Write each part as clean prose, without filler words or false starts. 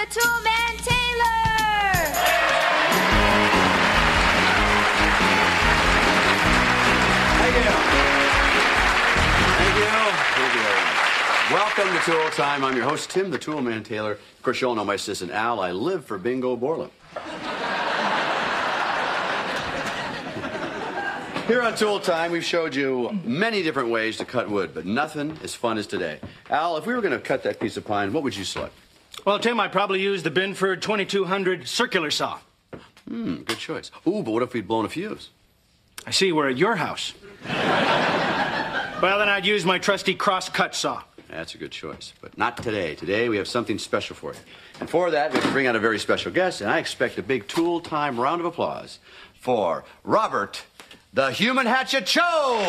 Toolman Taylor! Thank you. Welcome to Tool Time. I'm your host, Tim, the Toolman Taylor. Of course, you all know my assistant, Al. I live for Bingo Borland. Here on Tool Time, we've showed you many different ways to cut wood, but nothing as fun as today. Al, if we were going to cut that piece of pine, what would you select? Well, Tim, I'd probably use the Binford 2200 circular saw. Good choice. Ooh, but what if we'd blown a fuse? I see, we're at your house. Well, then I'd use my trusty cross-cut saw. That's a good choice, but not today. Today, we have something special for you. And for that, we have to bring out a very special guest, and I expect a big Tool Time round of applause for Robert the Human Hatchet Cho!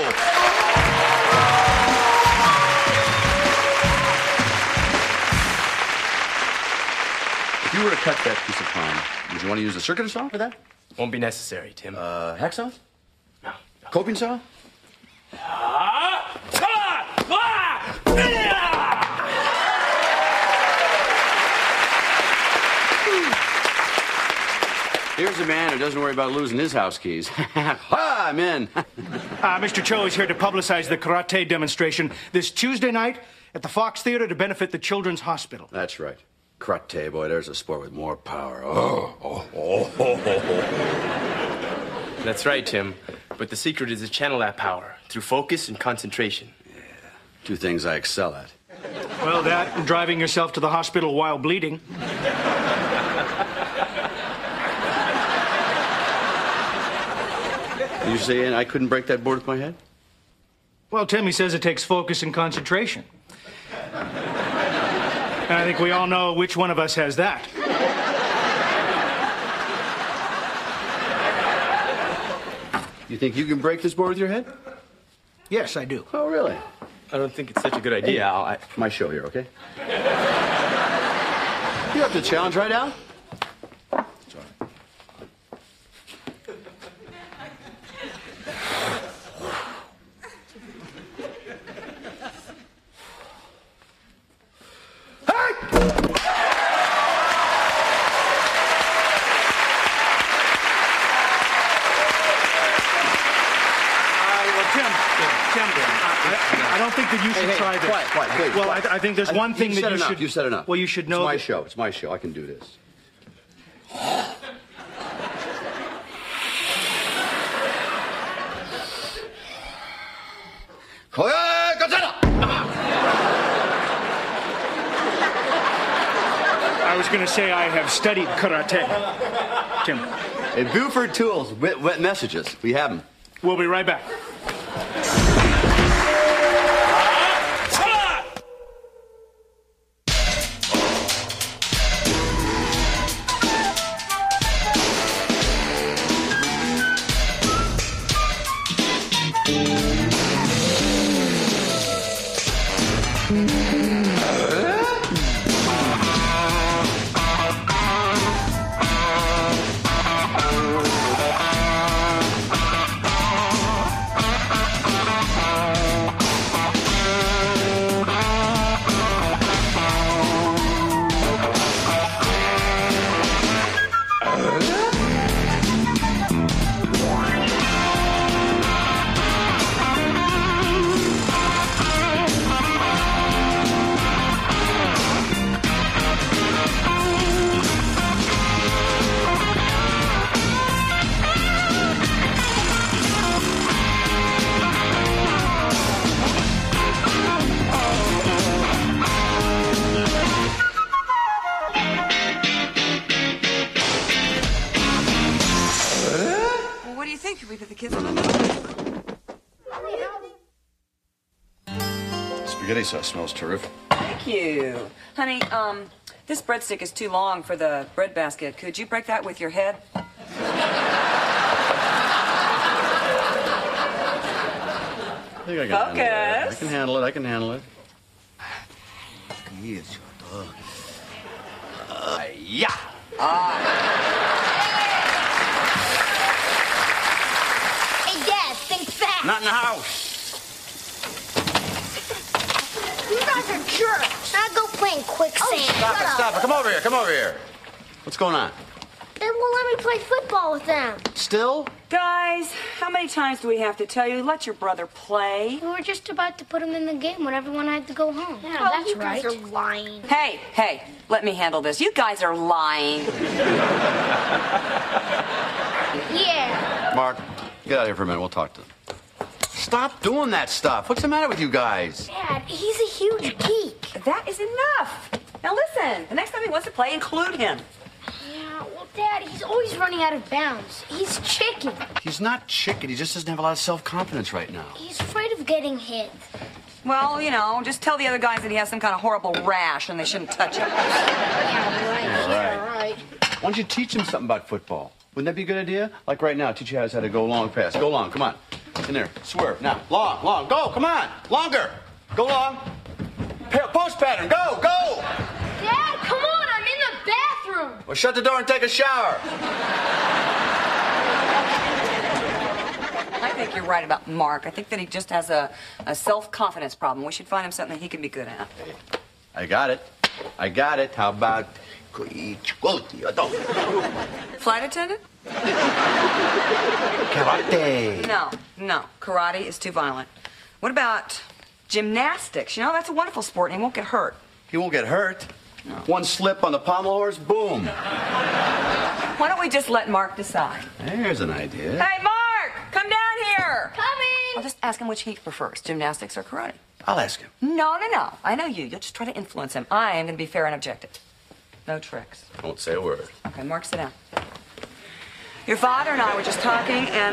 If you were to cut that piece of pine, would you want to use a circular saw for that? Won't be necessary, Tim. Hacksaw? No. Coping saw? Here's a man who doesn't worry about losing his house keys. Ha! I'm in. Mr. Cho is here to publicize the karate demonstration this Tuesday night at the Fox Theater to benefit the Children's Hospital. That's right. Karate, boy, there's a sport with more power. That's right, Tim. But the secret is to channel that power through focus and concentration. Yeah, two things I excel at. Well, that and driving yourself to the hospital while bleeding. You saying I couldn't break that board with my head? Well, Tim, he says it takes focus and concentration. And I think we all know which one of us has that. You think you can break this board with your head? Yes, I do. Oh, really? I don't think it's such a good idea, Al. My show here, okay? You up to the challenge, right, Al? Sorry. I don't think that you should try this. Quiet, please. Well, I think there's one thing that you should... You've said enough. Well, you should know... It's my show. It's my show. I can do this. I was going to say I have studied karate. Tim. Hey, Buford Tools, wet messages. We have them. We'll be right back. Spaghetti sauce smells terrific. Thank you. Honey, this breadstick is too long for the bread basket. Could you break that with your head? I think I can handle it. I can handle it. I can handle it. Yeah. Hey, Dad, think fast. Not in the house. You guys are jerks. Now go play in quicksand. Stop it. Come over here. Come over here. What's going on? They won't let me play football with them. Still? Guys, how many times do we have to tell you, let your brother play? We were just about to put him in the game when everyone had to go home. Yeah, that's you guys right. are lying. Hey, let me handle this. You guys are lying. Yeah. Mark, get out of here for a minute. We'll talk to them. Stop doing that stuff. What's the matter with you guys? Dad, he's a huge geek. That is enough. Now listen, the next time he wants to play, include him. Yeah, well, Dad, he's always running out of bounds. He's chicken. He's not chicken. He just doesn't have a lot of self-confidence right now. He's afraid of getting hit. Well, you know, just tell the other guys that he has some kind of horrible rash and they shouldn't touch him. Yeah, right. Why don't you teach him something about football? Wouldn't that be a good idea? Like right now, teach you guys how to go long pass. Go long, come on. In there, swerve. Now, long, go, come on. Longer. Go long. Post pattern, go. Dad, come on, I'm in the bathroom. Well, shut the door and take a shower. I think you're right about Mark. I think that he just has a self-confidence problem. We should find him something he can be good at. I got it. How about... Flight attendant? Karate. No. Karate is too violent. What about gymnastics? You know, that's a wonderful sport and he won't get hurt. He won't get hurt. No. One slip on the pommel horse, boom. Why don't we just let Mark decide? There's an idea. Hey, Mark! Come down here! Coming! I'll just ask him which he prefers, gymnastics or karate. I'll ask him. No. I know you. You'll just try to influence him. I am going to be fair and objective. No tricks. I won't say a word. Okay, Mark, sit down. Your father and I were just talking, and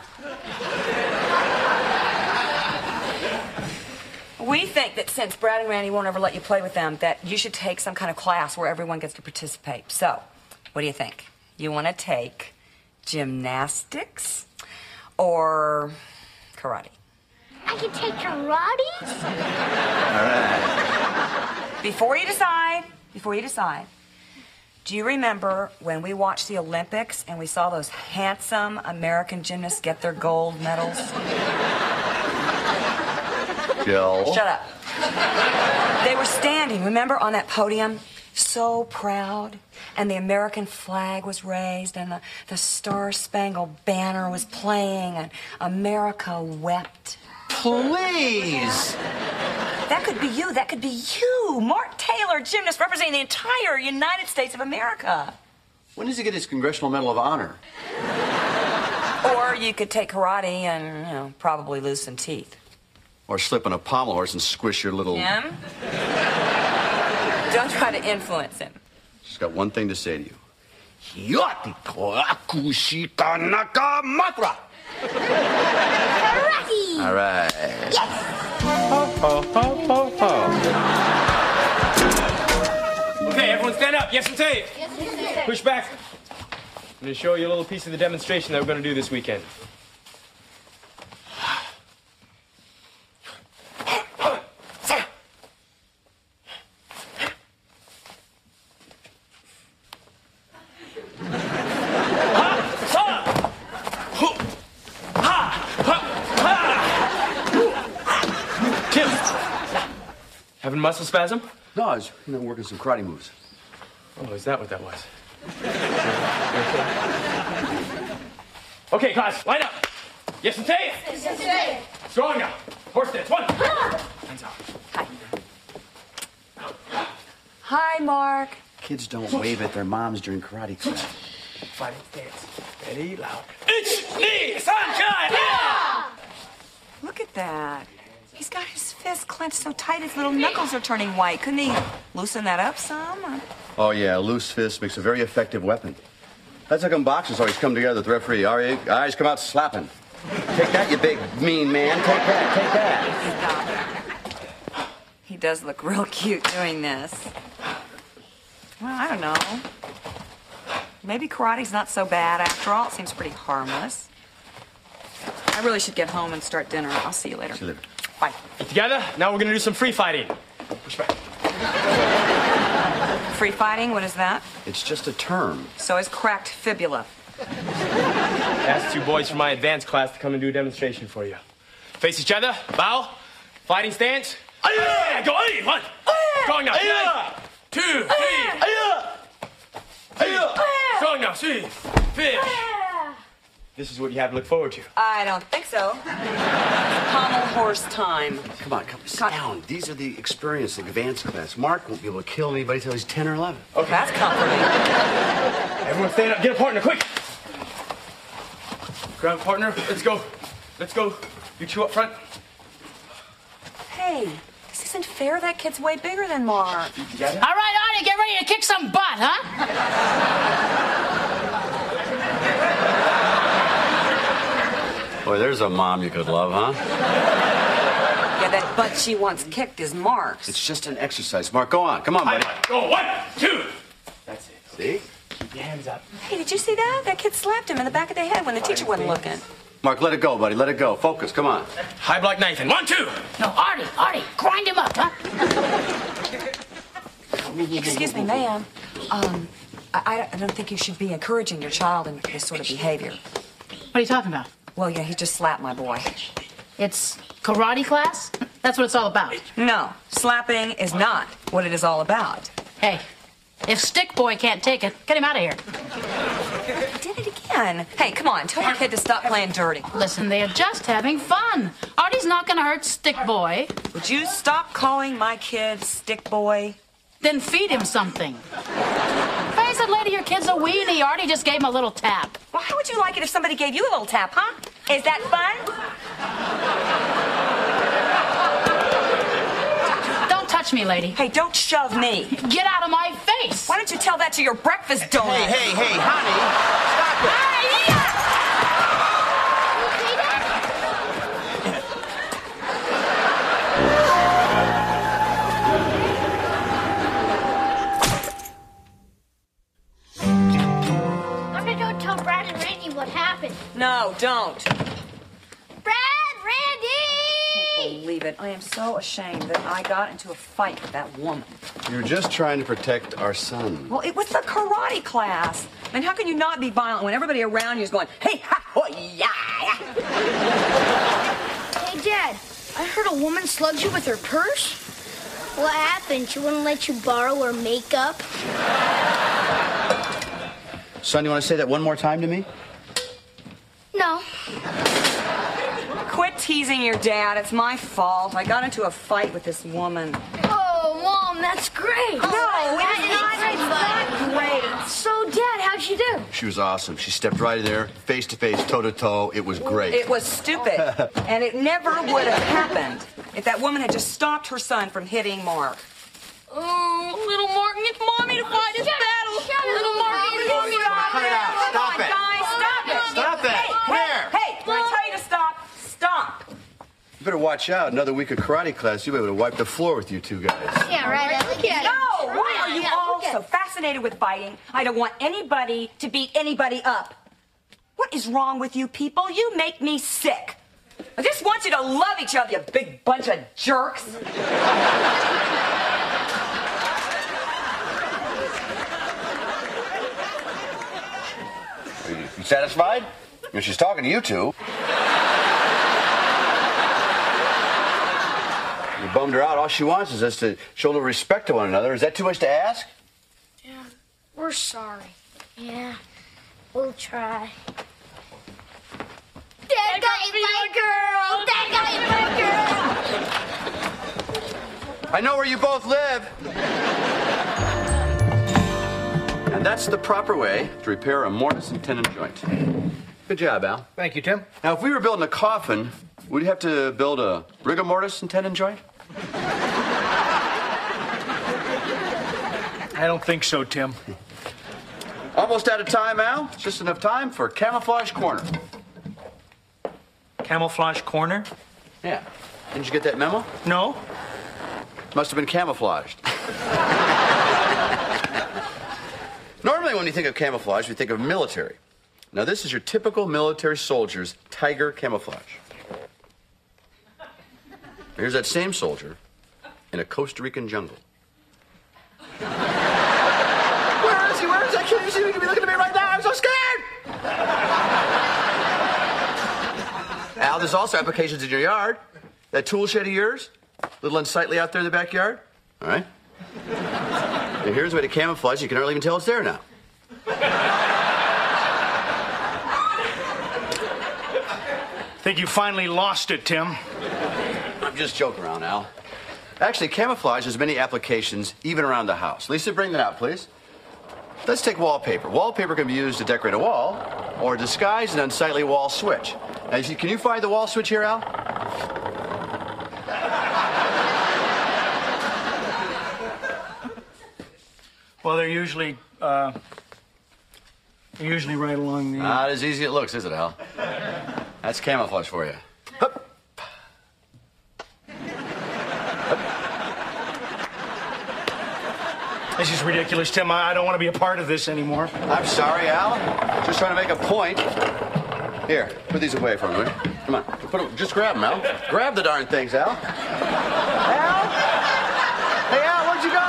we think that since Brad and Randy won't ever let you play with them, that you should take some kind of class where everyone gets to participate. So, what do you think? You want to take gymnastics or karate? I can take karate? All right. Before you decide, do you remember when we watched the Olympics and we saw those handsome American gymnasts get their gold medals? Jill. Shut up. They were standing, remember, on that podium? So proud. And the American flag was raised and the Star-Spangled Banner was playing and America wept. Please. That could be you. That could be you. Mark Taylor, gymnast representing the entire United States of America. When does he get his Congressional Medal of Honor? Or you could take karate and, you know, probably lose some teeth. Or slip on a pommel horse and squish your little... Him? Don't try to influence him. Just got one thing to say to you. Yatiko Akushika Nakamatra. Karate! All right. Okay, everyone stand up. Yes, and tape. Push back. I'm going to show you a little piece of the demonstration that we're going to do this weekend. Tim, having muscle spasm? No, I was working some karate moves. Oh, is that what that was? Okay, class, line up. Yes, and tape. Yes, and tape. Strong now. Horse stance. 1. Hands out. Hi, Mark. Kids don't wave at their moms during karate class. Fighting stance. Ready, loud. Ich, ni, san, kai, yeah! Look at that. He's got his fist clenched so tight his little knuckles are turning white. Couldn't he loosen that up some? Oh, yeah, a loose fist makes a very effective weapon. That's how come boxers always come together with the referee. All right, eyes come out slapping. Take that, you big mean man. Take that. Stop. He does look real cute doing this. Well, I don't know. Maybe karate's not so bad after all. It seems pretty harmless. I really should get home and start dinner. I'll see you later. See you later. Bye. Get together. Now we're going to do some free fighting. Push back. Free fighting? What is that? It's just a term. So is cracked fibula. Ask 2 boys from my advanced class to come and do a demonstration for you. Face each other. Bow. Fighting stance. Yeah, go. Hey, 1. Strong now. 2, 3. Strong now. 3. Fish. This is what you have to look forward to. I don't think so. Pommel horse time. Come on, sit down. These are the experienced advanced class. Mark won't be able to kill anybody till he's 10 or 11. Okay. That's comforting. Everyone stand up. Get a partner, quick. Grab a partner. Let's go. Let's go. You two up front. Hey, this isn't fair. That kid's way bigger than Mark. You got it? All right, Artie, get ready to kick some butt, huh? Boy, there's a mom you could love, huh? Yeah, that butt she wants kicked is Mark's. It's just an exercise. Mark, go on. Come on, buddy. Go. 1, 2. That's it. See? Keep your hands up. Hey, did you see that? That kid slapped him in the back of the head when the teacher wasn't looking. Mark, let it go, buddy. Let it go. Focus. Come on. High block knife in. 1, 2. No, Artie, grind him up, huh? Excuse me, ma'am. I don't think you should be encouraging your child in this sort of behavior. What are you talking about? Well, yeah, he just slapped my boy. It's karate class? That's what it's all about. No, slapping is not what it is all about. Hey, if Stick Boy can't take it, get him out of here. He did it again. Hey, come on, tell your kid to stop playing dirty. Listen, they're just having fun. Artie's not gonna hurt Stick Boy. Would you stop calling my kid Stick Boy? Then feed him something. Face it, lady, your kid's a weenie. Artie just gave him a little tap. Well, how would you like it if somebody gave you a little tap, huh? Is that fun? Don't touch me, lady. Hey, don't shove me. Get out of my face. Why don't you tell that to your breakfast donut? Hey, honey. Stop it. I'm gonna go tell Brad and Randy what happened. No, don't. Brad, Randy! Believe it. I am so ashamed that I got into a fight with that woman. You were just trying to protect our son. Well, it was the karate class. I mean, how can you not be violent when everybody around you is going, hey, ha, ho, yeah. Hey, Dad, I heard a woman slugged you with her purse. What happened? She wouldn't let you borrow her makeup? Son, you want to say that one more time to me? No. Quit teasing your dad. It's my fault. I got into a fight with this woman. Oh, Mom, that's great. No, it's not great. So, Dad, how'd she do? She was awesome. She stepped right in there, face to face, toe to toe. It was great. It was stupid. And it never would have happened if that woman had just stopped her son from hitting Mark. Oh, little Mark needs Mommy to fight his battle. Little Mark needs Mommy to fight Cut it out. Stop it. Guys, stop it. Stop that. Come here. Hey, when I tell you to stop, stop. You better watch out. Another week of karate class, you'll be able to wipe the floor with you two guys. Yeah, right. Look at No, why are you all so fascinated with fighting? I don't want anybody to beat anybody up. What is wrong with you people? You make me sick. I just want you to love each other, you big bunch of jerks. You satisfied? She's talking to you two. You bummed her out. All she wants is us to show a little respect to one another. Is that too much to ask? Yeah, we're sorry. Yeah, we'll try. Dad got hit by a girl! Dad got hit by a girl! I know where you both live. And that's the proper way to repair a mortise and tenon joint. Good job, Al. Thank you, Tim. Now, if we were building a coffin, would you have to build a rigor mortis and tenon joint? I don't think so, Tim. Almost out of time, Al. It's just enough time for Camouflage Corner. Camouflage corner? Yeah. Didn't you get that memo? No. Must have been camouflaged. Normally, when you think of camouflage, we think of military. Now, this is your typical military soldier's tiger camouflage. Here's that same soldier in a Costa Rican jungle. Where is he? Where is that kid? You see, he could be looking at me right now. I'm so scared. Al, there's also applications in your yard. That tool shed of yours, A little unsightly out there in the backyard? All right. Now, here's a way to camouflage. You can hardly even tell it's there now. Think you finally lost it, Tim. I'm just joking around, Al. Actually, camouflage has many applications, even around the house. Lisa, bring that out, please. Let's take wallpaper. Wallpaper can be used to decorate a wall or disguise an unsightly wall switch. Now, can you find the wall switch here, Al? Well, they're usually right along the... Not as easy as it looks, is it, Al? That's camouflage for you. Hup. This is ridiculous, Tim. I don't want to be a part of this anymore. I'm sorry, Al. Just trying to make a point. Here, put these away for me, will you? Come on, just grab them, Al. Grab the darn things, Al. Al? Hey, Al, where'd you go?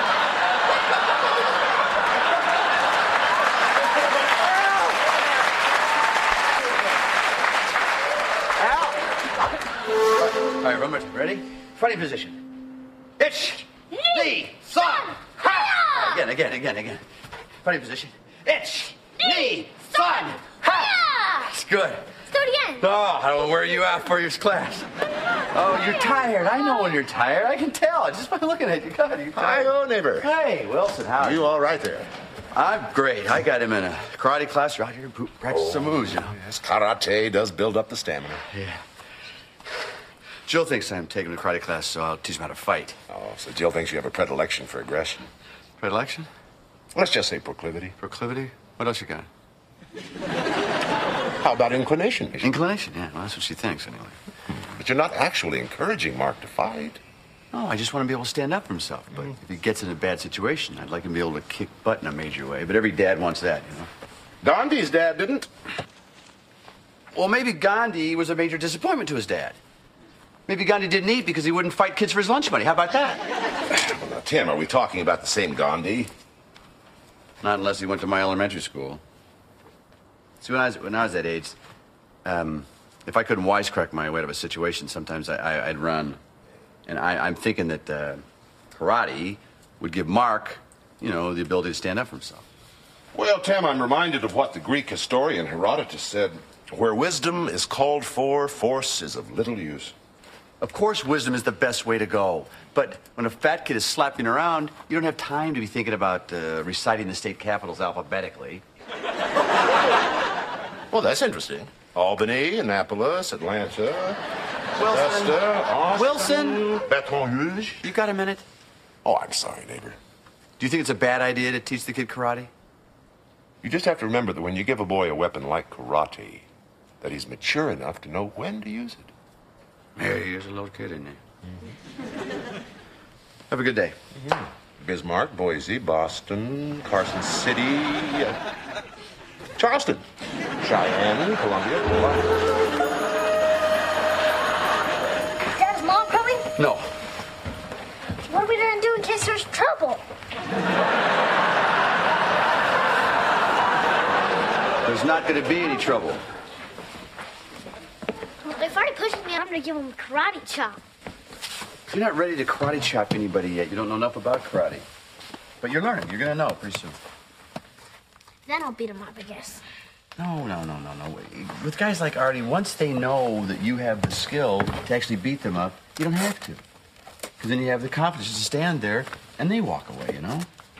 Al? All right, Robert, ready? Fighting position. It's the sun. Again. Fighting position. It's the sun. Ha! It's good. Let's do it again. Oh, I don't know where you at for your class. Oh, you're tired. I know when you're tired. I can tell just by looking at you. God, you're tired. Hi-ho, neighbor. Hey, Wilson, how are You all right there? I'm great. I got him in a karate class right here to practice some moves, you know. Yes, karate does build up the stamina. Yeah. Jill thinks I'm taking a karate class, so I'll teach him how to fight. Oh, so Jill thinks you have a predilection for aggression. Predilection? Let's just say proclivity. Proclivity? What else you got? How about inclination? Inclination, yeah. Well, that's what she thinks, anyway. But you're not actually encouraging Mark to fight. No, I just want him to be able to stand up for himself. But if he gets in a bad situation, I'd like him to be able to kick butt in a major way. But every dad wants that, you know. Gandhi's dad didn't. Well, maybe Gandhi was a major disappointment to his dad. Maybe Gandhi didn't eat because he wouldn't fight kids for his lunch money. How about that? Well, now, Tim, are we talking about the same Gandhi? Not unless he went to my elementary school. See, when I was that age, if I couldn't wisecrack my way out of a situation, sometimes I'd run. And I'm thinking that karate would give Mark, the ability to stand up for himself. Well, Tim, I'm reminded of what the Greek historian Herodotus said. Where wisdom is called for, force is of little use. Of course, wisdom is the best way to go. But when a fat kid is slapping around, you don't have time to be thinking about reciting the state capitals alphabetically. Well, that's interesting. Albany, Annapolis, Atlanta, Wilson. Augusta, Austin, Wilson. Baton Rouge. You got a minute? Oh, I'm sorry, neighbor. Do you think it's a bad idea to teach the kid karate? You just have to remember that when you give a boy a weapon like karate, that he's mature enough to know when to use it. Yeah, he is a little kid, isn't he? Have a good day. Bismarck, Boise, Boston, Carson City, Charleston, Cheyenne, Columbia, Dad, is Mom coming? No. What are we gonna do in case there's trouble? There's not going to be any trouble. If Artie pushes me, I'm gonna give him a karate chop. You're not ready to karate chop anybody yet. You don't know enough about karate. But you're learning. You're going to know pretty soon. Then I'll beat him up, I guess. No. With guys like Artie, once they know that you have the skill to actually beat them up, you don't have to. Because then you have the confidence to stand there and they walk away, you know?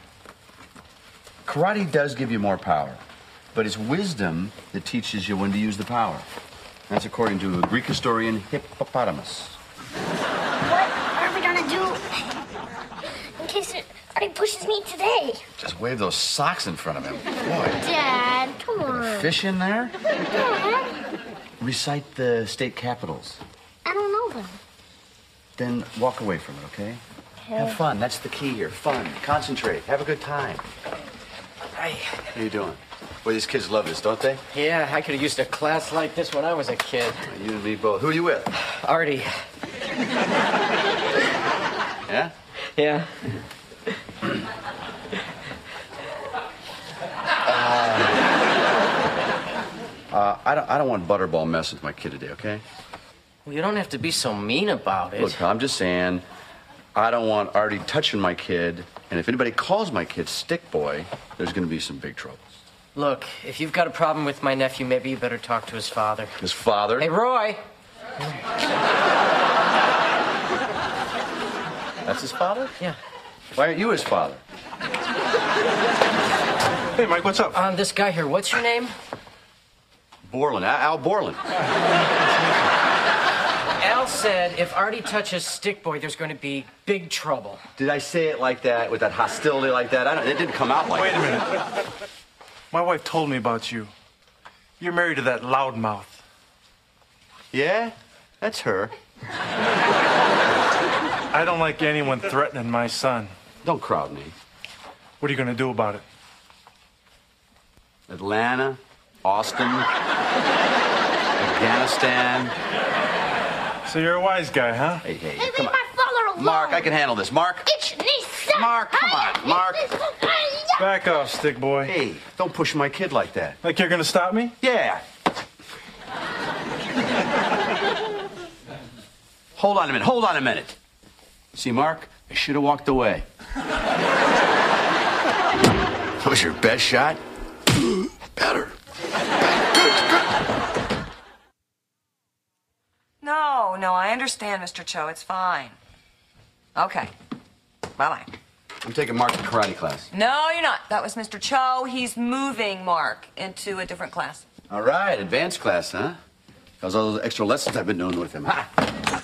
Karate does give you more power, but it's wisdom that teaches you when to use the power. That's according to a Greek historian, Hippopotamus. What are we gonna do in case Artie pushes me today? Just wave those socks in front of him. Boy, Dad, come on. fish in there? Dad, Recite the state capitals. I don't know them. Then walk away from it, okay? Have fun. That's the key here. Fun. Concentrate. Have a good time. Hi. How you doing? Boy, these kids love this, don't they? Yeah, I could have used a class like this when I was a kid. You and me both. Who are you with? Artie. Yeah? Yeah. I don't want Butterball messing with my kid today, okay? Well, you don't have to be so mean about it. Look, I'm just saying, I don't want Artie touching my kid, and if anybody calls my kid Stick Boy, there's going to be some big troubles. Look, if you've got a problem with my nephew, maybe you better talk to his father. His father? Hey, Roy! That's his father? Yeah. Why aren't you his father? Hey, Mike, what's up? This guy here, what's your name? Borland, Al Borland. Al said if Artie touches Stick Boy, there's going to be big trouble. Did I say it like that, with that hostility like that? It didn't come out like that. Wait a minute. My wife told me about you. You're married to that loudmouth. Yeah? That's her. I don't like anyone threatening my son. Don't crowd me. What are you going to do about it? Atlanta, Austin, Afghanistan. So you're a wise guy, huh? Hey, Hey, come leave on. my father alone. Mark, I can handle this. Mark. Mark, come on, Mark. Back off, Stick Boy. Hey, don't push my kid like that. Like you're going to stop me? Yeah. Hold on a minute. See, Mark, I should have walked away. That was your best shot? Better. No, I understand, Mr. Cho. It's fine. Okay. Bye-bye. I'm taking Mark to karate class. No, you're not. That was Mr. Cho. He's moving Mark into a different class. All right, advanced class, huh? Because all those extra lessons I've been doing with him. Ha!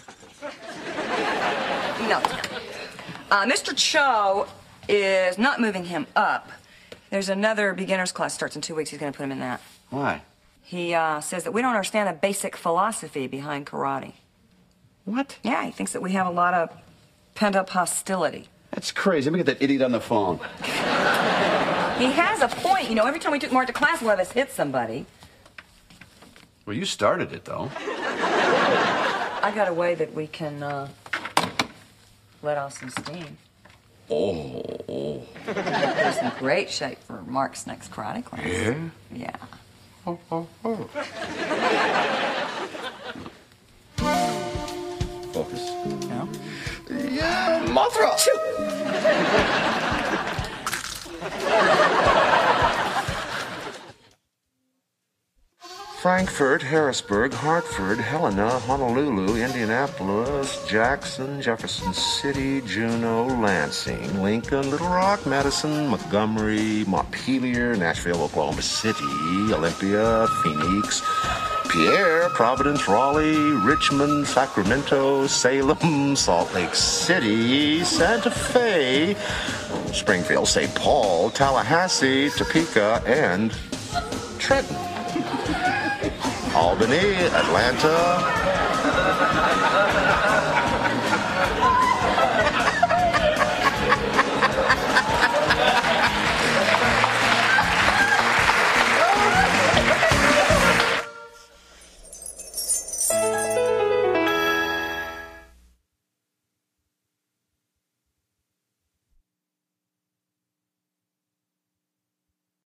No. Mr. Cho is not moving him up. There's another beginner's class starts in 2 weeks. He's going to put him in that. Why? He says that we don't understand the basic philosophy behind karate. What? Yeah, he thinks that we have a lot of pent-up hostility. That's crazy. Let me get that idiot on the phone. He has a point. You know, every time we took Mark to class, one of us hit somebody. Well, you started it, though. I got a way that we can let off some steam. Oh. He's in great shape for Mark's next karate class. Yeah? Yeah. Focus. No? Yeah, Mothra! Frankfurt, Harrisburg, Hartford, Helena, Honolulu, Indianapolis, Jackson, Jefferson City, Juneau, Lansing, Lincoln, Little Rock, Madison, Montgomery, Montpelier, Nashville, Oklahoma City, Olympia, Phoenix, Pierre, Providence, Raleigh, Richmond, Sacramento, Salem, Salt Lake City, Santa Fe, Springfield, St. Paul, Tallahassee, Topeka, and Trenton. Albany, Atlanta,